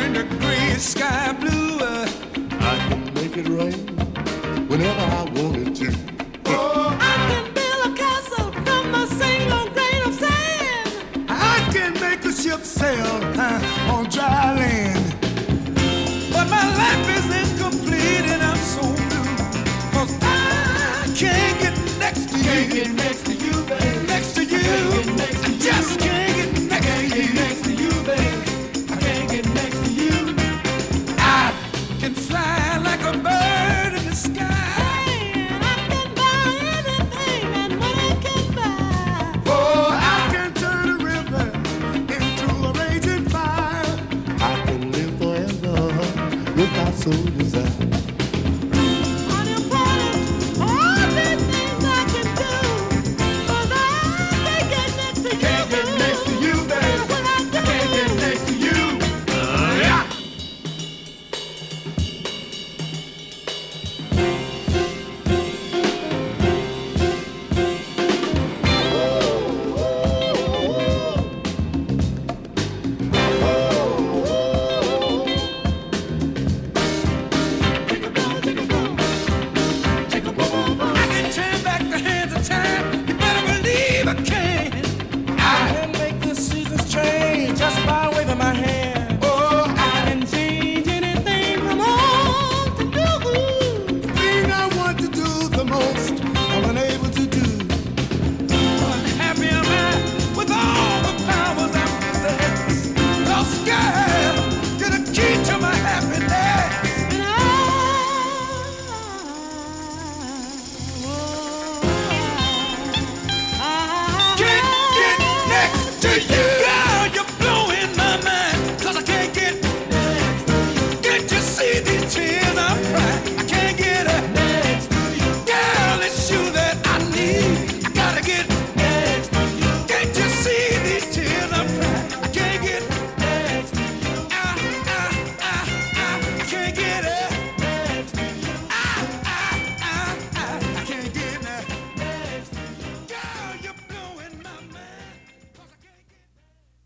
in the gray sky blue. I can make it rain whenever I wanted to. Oh, I can build a castle from a single grain of sand. I can make a ship sail on dry land. But my life is incomplete and I'm so blue. 'Cause I can't get next to you. Can't get next to you, baby. Next to you. I just can't get next to you. Next to you, baby. I can't get next to you. I can fly like a bird in the sky. And I can buy anything that money can buy. Oh, I can turn a river into a raging fire. I can live forever without so desire. Unemployment, all these things I can do. 'Cause I can't get next to you. Can't get next to you, baby. What I do. I can't get next to you. Yeah. I can turn back the hands of time. You better believe I can. I can make the seasons change just by waving my hand. Oh, I can change anything from home to do. The thing I want to do the most, I'm unable to do. Unhappy am I with all the powers I possess. The sky